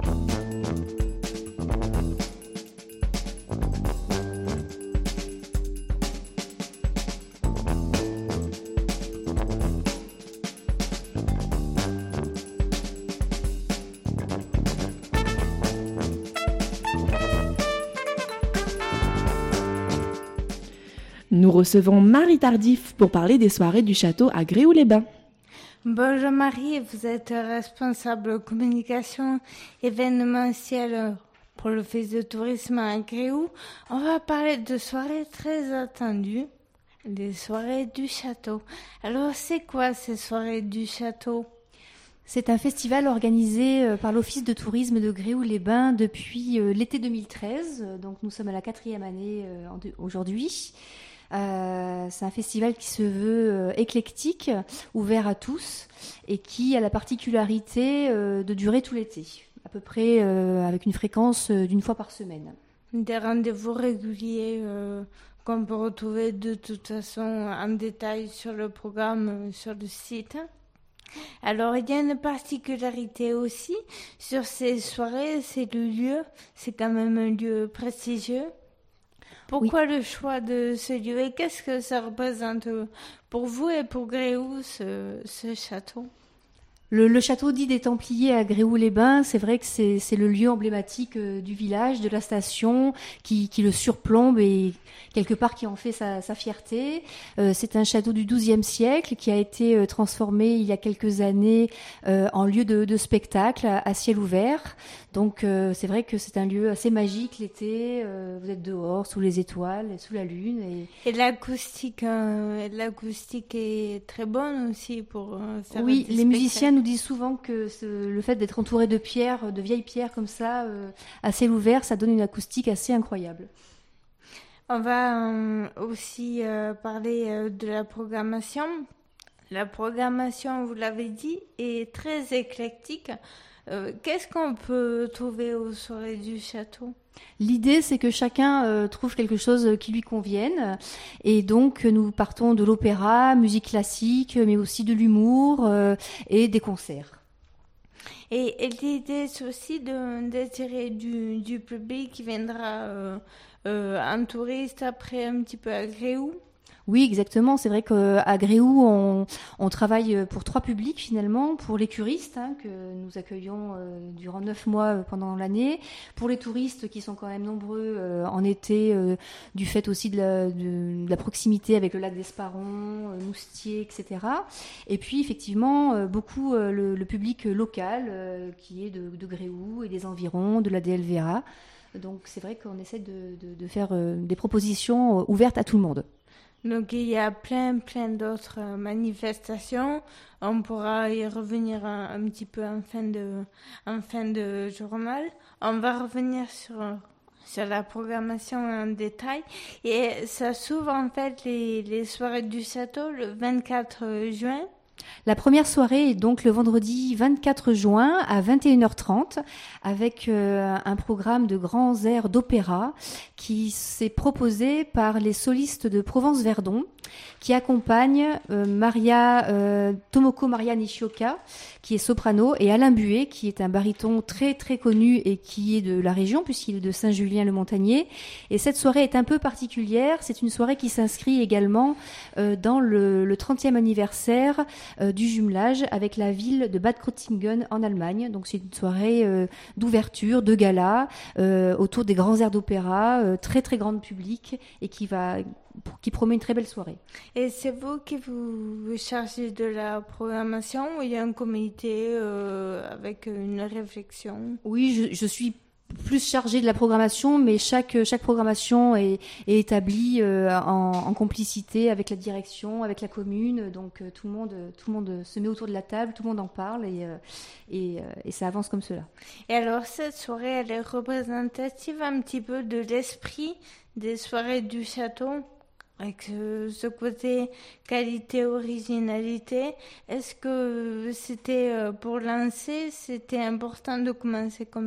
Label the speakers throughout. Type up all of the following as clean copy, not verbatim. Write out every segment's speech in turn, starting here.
Speaker 1: Nous recevons Marie Tardif pour parler des soirées du château à Gréoux-les-Bains.
Speaker 2: Bonjour Marie, vous êtes responsable communication événementielle pour l'Office de tourisme à Gréoux. On va parler de soirées très attendues, les soirées du château. Alors c'est quoi ces soirées du château ?
Speaker 3: C'est un festival organisé par l'Office de tourisme de Gréoux-les-Bains depuis l'été 2013. Donc nous sommes à la 4e année aujourd'hui. C'est un festival qui se veut éclectique, ouvert à tous et qui a la particularité de durer tout l'été, à peu près avec une fréquence d'une fois par semaine.
Speaker 2: Des rendez-vous réguliers qu'on peut retrouver de toute façon en détail sur le programme, sur le site. Alors, il y a une particularité aussi sur ces soirées, c'est le lieu. C'est quand même un lieu prestigieux. Pourquoi le choix de ce lieu et qu'est-ce que ça représente pour vous et pour Gréoux, ce château ?
Speaker 3: Le château dit des Templiers à Gréoux-les-Bains, c'est vrai que c'est le lieu emblématique du village, de la station, qui le surplombe et quelque part qui en fait sa fierté. C'est un château du XIIe siècle qui a été transformé il y a quelques années en lieu de spectacle à ciel ouvert. Donc c'est vrai que c'est un lieu assez magique l'été. Vous êtes dehors sous les étoiles, sous la lune. Et
Speaker 2: l'acoustique est très bonne aussi pour faire
Speaker 3: oui,
Speaker 2: des
Speaker 3: les
Speaker 2: spectacles.
Speaker 3: musiciens nous disent souvent que le fait d'être entouré de pierres, de vieilles pierres comme ça, à ciel ouvert, ça donne une acoustique assez incroyable.
Speaker 2: On va aussi parler de la programmation. La programmation, vous l'avez dit, est très éclectique. Qu'est-ce qu'on peut trouver aux soirées du château ?
Speaker 3: L'idée, c'est que chacun trouve quelque chose qui lui convienne. Et donc, nous partons de l'opéra, musique classique, mais aussi de l'humour et des concerts.
Speaker 2: Et l'idée, c'est aussi d'attirer du public qui viendra en touriste après un petit peu à Gréoux.
Speaker 3: Oui, exactement. C'est vrai qu'à Gréoux, on travaille pour 3 publics finalement. Pour les curistes, que nous accueillons durant 9 mois pendant l'année. Pour les touristes qui sont quand même nombreux en été, du fait aussi de la proximité avec le lac d'Esparon, Moustier, etc. Et puis effectivement, beaucoup le public local qui est de Gréoux et des environs, de la DLVA. Donc c'est vrai qu'on essaie de faire des propositions ouvertes à tout le monde.
Speaker 2: Donc il y a plein d'autres manifestations. On pourra y revenir un petit peu en fin de journal. On va revenir sur la programmation en détail. Et ça s'ouvre en fait les soirées du château le 24 juin.
Speaker 3: La première soirée est donc le vendredi 24 juin à 21h30 avec un programme de grands airs d'opéra qui s'est proposé par les solistes de Provence-Verdon qui accompagnent Tomoko Maria Nishioka qui est soprano et Alain Buet qui est un baryton très très connu et qui est de la région puisqu'il est de Saint-Julien-le-Montagnier. Et cette soirée est un peu particulière, c'est une soirée qui s'inscrit également dans le 30e anniversaire du jumelage avec la ville de Bad Krozingen en Allemagne. Donc c'est une soirée d'ouverture, de gala, autour des grands airs d'opéra, très très grand public et qui promet une très belle soirée.
Speaker 2: Et c'est vous qui vous chargez de la programmation ou il y a un comité avec une réflexion ?
Speaker 3: Oui, je suis plus chargée de la programmation, mais chaque programmation est établie en complicité avec la direction, avec la commune. Donc tout le monde se met autour de la table, tout le monde en parle et ça avance comme cela.
Speaker 2: Et alors cette soirée, elle est représentative un petit peu de l'esprit des soirées du château ? Avec ce côté qualité, originalité, est-ce que c'était pour lancer, c'était important de commencer comme ça ?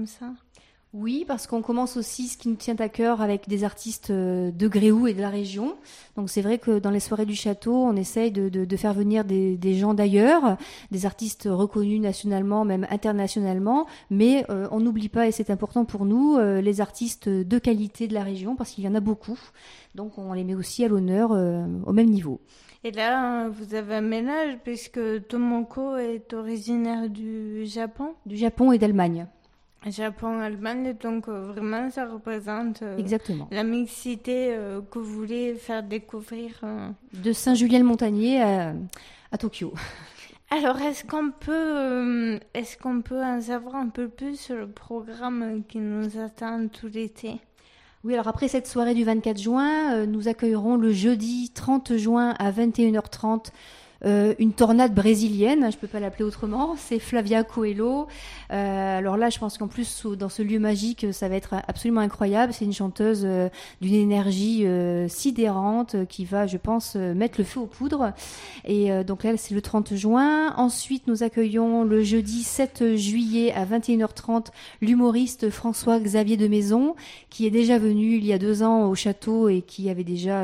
Speaker 3: Oui, parce qu'on commence aussi ce qui nous tient à cœur avec des artistes de Gréoux et de la région. Donc c'est vrai que dans les soirées du château, on essaye de faire venir des gens d'ailleurs, des artistes reconnus nationalement, même internationalement, mais on n'oublie pas, et c'est important pour nous, les artistes de qualité de la région, parce qu'il y en a beaucoup. Donc on les met aussi à l'honneur au même niveau.
Speaker 2: Et là, vous avez un mélange, puisque Tomoko est originaire du Japon.
Speaker 3: Du Japon et d'Allemagne.
Speaker 2: Japon, Allemagne, donc vraiment ça représente
Speaker 3: Exactement.
Speaker 2: la mixité que vous voulez faire découvrir.
Speaker 3: De Saint-Julien-le-Montagnier à Tokyo.
Speaker 2: Alors, est-ce qu'on peut en savoir un peu plus sur le programme qui nous attend tout l'été?
Speaker 3: Oui, alors après cette soirée du 24 juin, nous accueillerons le jeudi 30 juin à 21h30 une tornade brésilienne, je peux pas l'appeler autrement, c'est Flavia Coelho. Alors là, je pense qu'en plus, dans ce lieu magique, ça va être absolument incroyable. C'est une chanteuse d'une énergie sidérante qui va, je pense, mettre le feu aux poudres. Et donc là, c'est le 30 juin. Ensuite, nous accueillons le jeudi 7 juillet à 21h30 l'humoriste François-Xavier de Maison, qui est déjà venu il y a 2 ans au château et qui avait déjà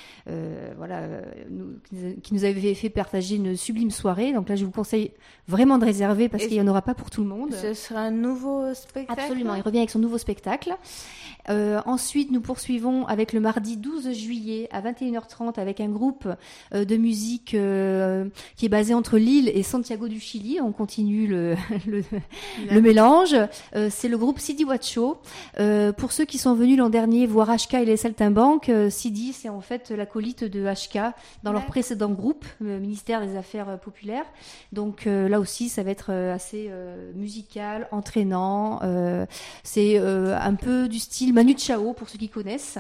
Speaker 3: qui nous avait fait partager une sublime soirée. Donc là, je vous conseille vraiment de réserver parce qu'il n'y en aura pas pour tout le monde.
Speaker 2: Ce sera un nouveau spectacle?
Speaker 3: Absolument, il revient avec son nouveau spectacle. Ensuite, nous poursuivons avec le mardi 12 juillet à 21h30 avec un groupe de musique qui est basé entre Lille et Santiago du Chili. On continue le mélange. C'est le groupe Sidi Wacho. Pour ceux qui sont venus l'an dernier voir HK et les Saltimbanques, Sidi, c'est en fait l'acolyte de HK dans leur précédent groupe, ministère des Affaires populaires. Donc là aussi, ça va être assez musical, entraînant. C'est un peu du style Manu Chao pour ceux qui connaissent.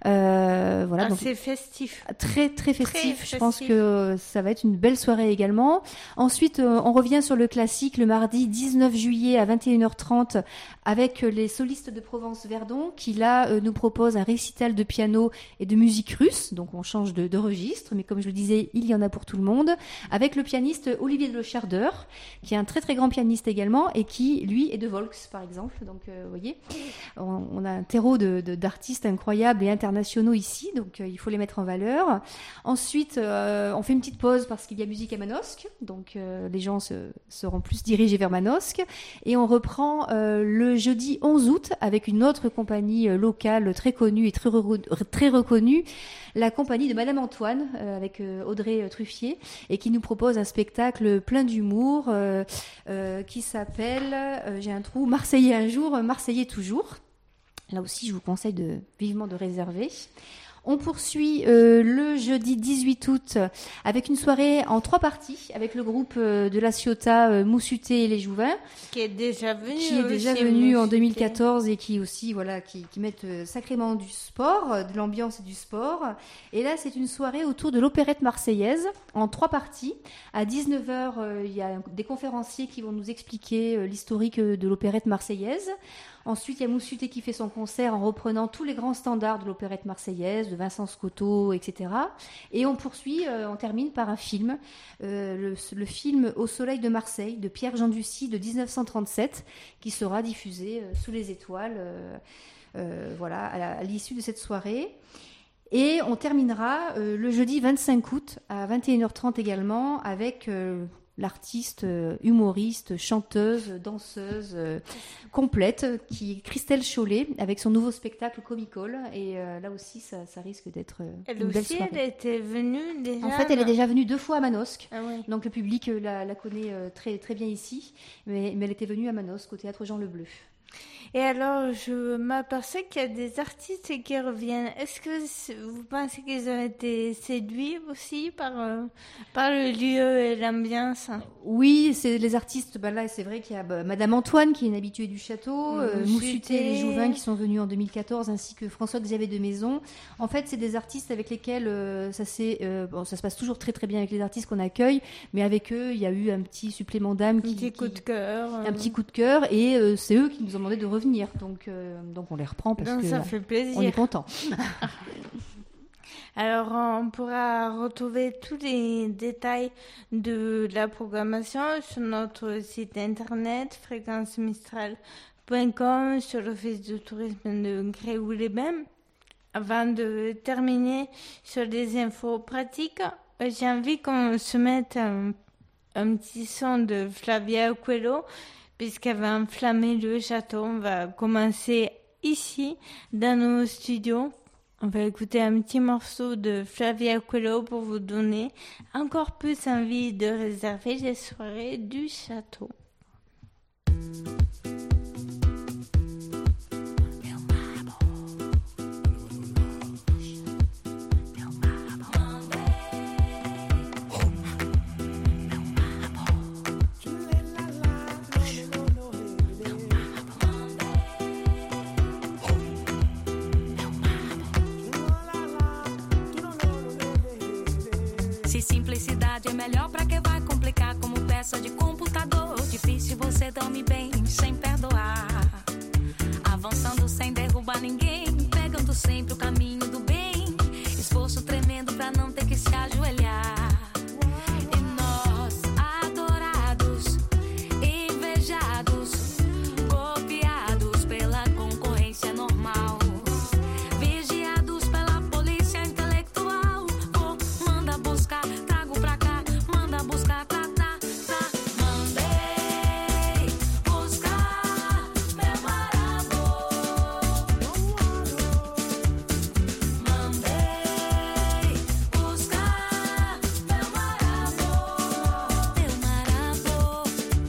Speaker 3: Voilà. Donc,
Speaker 2: c'est festif.
Speaker 3: Très très festif. Je pense que ça va être une belle soirée également. Ensuite, on revient sur le classique le mardi 19 juillet à 21h30 avec les solistes de Provence-Verdon qui là nous proposent un récital de piano et de musique russe. Donc on change de registre, mais comme je le disais, il y en a pour tout le monde. Avec le pianiste Olivier de Lecharder, qui est un très très grand pianiste également et qui lui est de Volks par exemple. Donc vous voyez, on a un terreau d'artistes incroyables et internationaux ici, donc il faut les mettre en valeur. Ensuite, on fait une petite pause parce qu'il y a musique à Manosque, donc les gens seront plus dirigés vers Manosque. Et on reprend le jeudi 11 août avec une autre compagnie locale très connue et très reconnue, la compagnie de Madame Antoine avec Audrey Truffier, et qui nous propose un spectacle plein d'humour qui s'appelle, j'ai un trou, Marseillais un jour, Marseillais toujours. Là aussi, je vous conseille vivement de réserver. On poursuit le jeudi 18 août avec une soirée en 3 parties avec le groupe de la Ciotat Moussuté et les Jouvins.
Speaker 2: Qui est déjà venu.
Speaker 3: En 2014 et qui aussi, voilà, qui mettent sacrément du sport, de l'ambiance et du sport. Et là, c'est une soirée autour de l'opérette marseillaise en 3 parties. À 19h, il y a des conférenciers qui vont nous expliquer l'historique de l'opérette marseillaise. Ensuite, il y a Moussuté qui fait son concert en reprenant tous les grands standards de l'opérette marseillaise, de Vincent Scotto, etc. Et on poursuit, on termine par un film, le film Au soleil de Marseille, de Pierre-Jean Ducy, de 1937, qui sera diffusé sous les étoiles voilà, à l'issue de cette soirée. Et on terminera le jeudi 25 août à 21h30 également avec l'artiste, humoriste, chanteuse, danseuse complète, qui est Christelle Chollet, avec son nouveau spectacle Comicole. Et là aussi, ça risque d'être une belle soirée.
Speaker 2: Elle était venue déjà.
Speaker 3: En fait, elle est déjà venue 2 fois à Manosque.
Speaker 2: Ah oui.
Speaker 3: Donc le public la connaît très, très bien ici. Mais elle était venue à Manosque, au Théâtre Jean Lebleu.
Speaker 2: Et alors, je m'aperçois qu'il y a des artistes qui reviennent. Est-ce que vous pensez qu'ils ont été séduits aussi par le lieu et l'ambiance?
Speaker 3: Oui, c'est les artistes. Ben là, c'est vrai qu'il y a Madame Antoine, qui est une habituée du château, Moussuté et les Jouvins, qui sont venus en 2014, ainsi que François-Xavier de Maison. En fait, c'est des artistes avec lesquels ça se passe toujours très très bien avec les artistes qu'on accueille, mais avec eux, il y a eu un petit supplément d'âme,
Speaker 2: un petit coup de cœur,
Speaker 3: et c'est eux qui nous ont demandé de revenir. Donc on les reprend parce que
Speaker 2: ça fait plaisir.
Speaker 3: On est content.
Speaker 2: Alors, on pourra retrouver tous les détails de la programmation sur notre site internet fréquencemistral.fr. www.gréoux-les-bains.com, sur l'office de tourisme de Gréoux-les-Bains. Avant de terminer sur des infos pratiques, j'ai envie qu'on se mette un petit son de Flavia Coelho, puisqu'elle va enflammer le château. On va commencer ici, dans nos studios. On va écouter un petit morceau de Flavia Coelho pour vous donner encore plus envie de réserver les soirées du château.
Speaker 4: Se simplicidade é melhor, pra que vai complicar como peça de computador? Difícil você dorme bem, sem perdoar. Avançando sem derrubar ninguém, pegando sempre o caminho do bem. Esforço tremendo pra não ter que se ajoelhar. E nós, adorados, invejados, copiados pela concorrência normal, vigiados pela polícia intelectual. Vou, manda buscar, trago pra cá, manda buscar, tá, tá, tá. Mandei buscar meu marabô. Mandei buscar meu marabô. Meu marabô.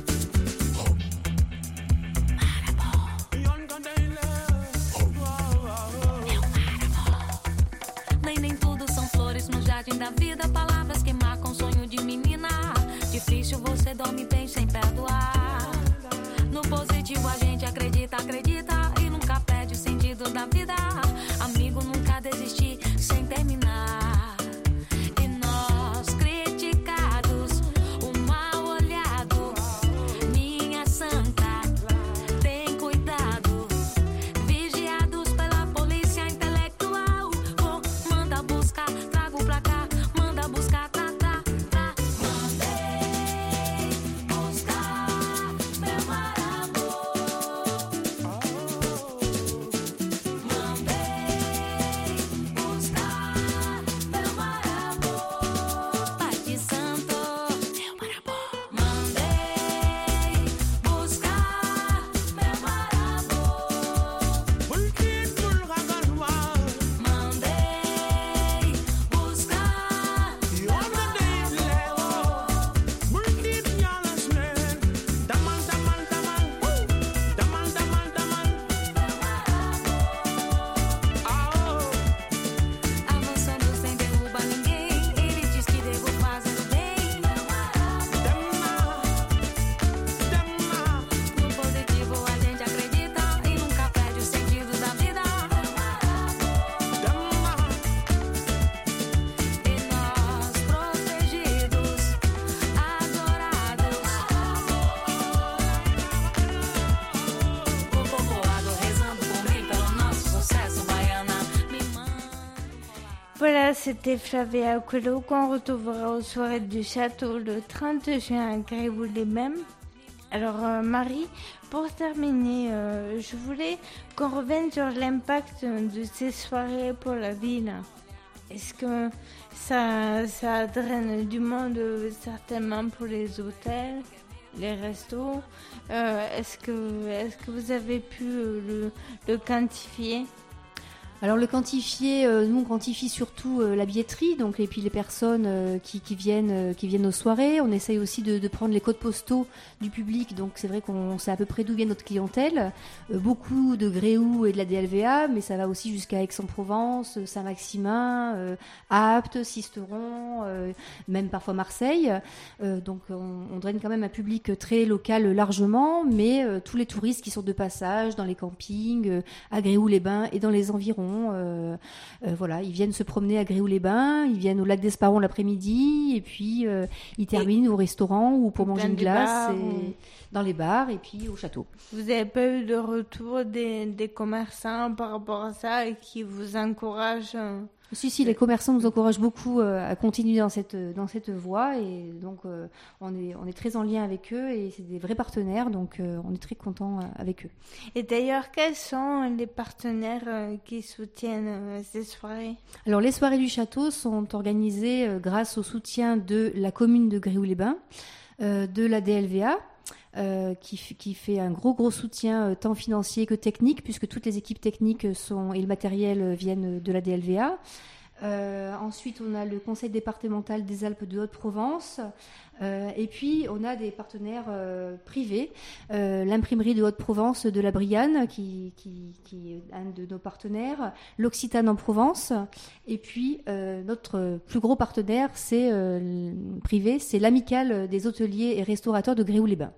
Speaker 4: Nem tudo são flores no jardim da vida, palavras que marcam sonho de menina. Difícil você dorme bem sem perdoar. No positivo a gente acredita, acredita e nunca perde o sentido da vida. Amigo, nunca desistir sem terminar. E nós criticados, o mal olhado, minha santa, tem cuidado. Vigiados pela polícia intelectual. Vou, manda buscar, trago pra cá, manda buscar, tá, tá, tá. Mandei buscar meu marabô. Mandei buscar meu marabô. Pai de santo, meu marabô. Mandei buscar meu marabô. Mandei avançando sem derrubar ninguém. Ele diz que devo fazendo bem. No positivo a gente acredita e nunca perde o sentido da vida. E nós protegidos, adorados, o povoado rezando por mim pelo nosso sucesso. Baiana me manda.
Speaker 2: Voilà, c'était Flavia Coelho qu'on retrouvera aux soirées du château le 30 juin à Gréoux-les-Bains. Alors Marie, pour terminer, je voulais qu'on revienne sur l'impact de ces soirées pour la ville. Est-ce que ça draine du monde certainement pour les hôtels, les restos? Est-ce que vous avez pu le quantifier?
Speaker 3: Alors le quantifier, nous on quantifie surtout la billetterie, donc et puis les personnes qui viennent aux soirées. On essaye aussi de prendre les codes postaux du public, donc c'est vrai qu'on sait à peu près d'où vient notre clientèle. Beaucoup de Gréoux et de la DLVA, mais ça va aussi jusqu'à Aix-en-Provence, Saint-Maximin, Apt, Sisteron, même parfois Marseille. Donc on draine quand même un public très local largement, mais tous les touristes qui sont de passage dans les campings, à Gréoux-les-Bains et dans les environs. Voilà, ils viennent se promener à Gréoux-les-Bains, ils viennent au lac d'Esparon l'après-midi et puis ils terminent au restaurant ou pour manger une glace dans les bars et puis au château.
Speaker 2: Vous n'avez pas eu de retour des commerçants par rapport à ça et qui vous encouragent
Speaker 3: Si, les commerçants nous encouragent beaucoup à continuer dans cette voie et donc on est très en lien avec eux et c'est des vrais partenaires, donc on est très contents avec eux.
Speaker 2: Et d'ailleurs, quels sont les partenaires qui soutiennent ces soirées ?
Speaker 3: Alors les soirées du château sont organisées grâce au soutien de la commune de Gréoux-les-Bains, de la DLVA, qui fait un gros soutien tant financier que technique, puisque toutes les équipes techniques et le matériel viennent de la DLVA. Ensuite, on a le conseil départemental des Alpes de Haute-Provence. Et puis, on a des partenaires privés. L'imprimerie de Haute-Provence de la Brianne, qui est un de nos partenaires. L'Occitane en Provence. Et puis, notre plus gros partenaire, c'est privé, c'est l'Amicale des hôteliers et restaurateurs de Gréoux-les-Bains.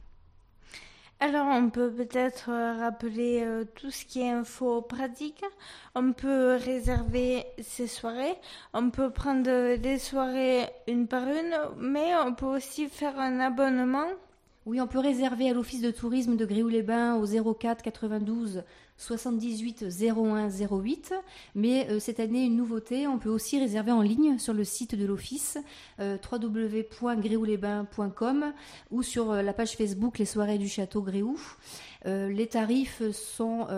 Speaker 2: Alors, on peut peut-être rappeler tout ce qui est info pratique. On peut réserver ces soirées. On peut prendre les soirées une par une, mais on peut aussi faire un abonnement.
Speaker 3: Oui, on peut réserver à l'Office de tourisme de Gréoux-les-Bains au 04 92 78 01 08. Mais cette année, une nouveauté, on peut aussi réserver en ligne sur le site de l'Office www.gréoux-les-bains.com ou sur la page Facebook Les Soirées du Château Gréoux. Les tarifs sont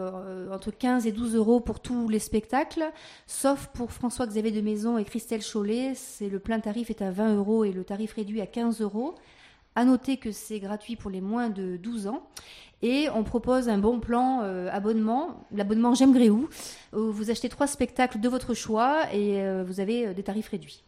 Speaker 3: entre 15 et 12 euros pour tous les spectacles, sauf pour François-Xavier de Maison et Christelle Chollet. Le plein tarif est à 20 euros et le tarif réduit à 15 euros. À noter que c'est gratuit pour les moins de 12 ans. Et on propose un bon plan abonnement, l'abonnement J'aime Gréoux. Vous achetez 3 spectacles de votre choix et vous avez des tarifs réduits.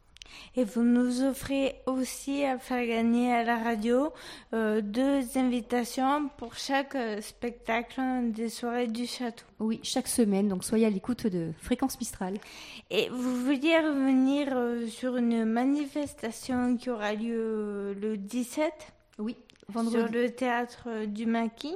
Speaker 2: Et vous nous offrez aussi à faire gagner à la radio 2 invitations pour chaque spectacle des soirées du château.
Speaker 3: Oui, chaque semaine, donc soyez à l'écoute de Fréquence Mistral.
Speaker 2: Et vous vouliez revenir sur une manifestation qui aura lieu le 17 ?
Speaker 3: Oui, vendredi.
Speaker 2: Sur le théâtre du Maquis.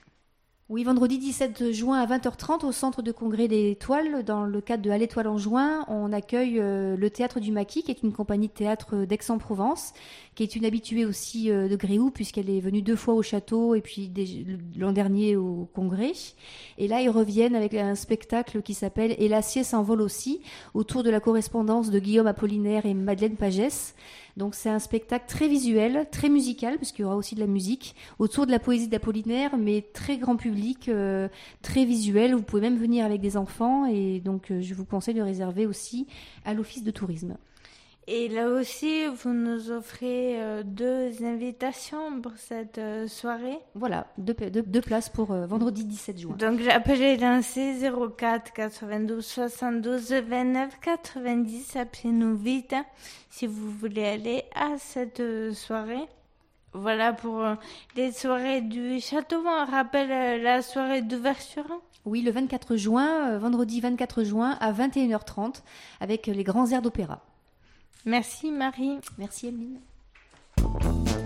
Speaker 3: Oui, vendredi 17 juin à 20h30 au centre de congrès des Étoiles, dans le cadre de À l'Étoile en juin, on accueille le Théâtre du Maquis, qui est une compagnie de théâtre d'Aix-en-Provence, qui est une habituée aussi de Gréoux, puisqu'elle est venue 2 fois au château et puis l'an dernier au congrès. Et là, ils reviennent avec un spectacle qui s'appelle « Et l'acier s'envole aussi », autour de la correspondance de Guillaume Apollinaire et Madeleine Pagès. Donc c'est un spectacle très visuel, très musical, puisqu'il y aura aussi de la musique, autour de la poésie d'Apollinaire, mais très grand public, très visuel. Vous pouvez même venir avec des enfants, et donc je vous conseille de réserver aussi à l'Office de tourisme.
Speaker 2: Et là aussi, vous nous offrez 2 invitations pour cette soirée.
Speaker 3: Voilà, 2 places pour vendredi 17 juin.
Speaker 2: Donc j'appelle les lancers 04 92 72 29 90. Appelez-nous vite si vous voulez aller à cette soirée. Voilà pour les soirées du château. On rappelle la soirée d'ouverture.
Speaker 3: Oui, le 24 juin, vendredi 24 juin à 21h30 avec les grands airs d'opéra.
Speaker 2: Merci Marie.
Speaker 3: Merci Emeline.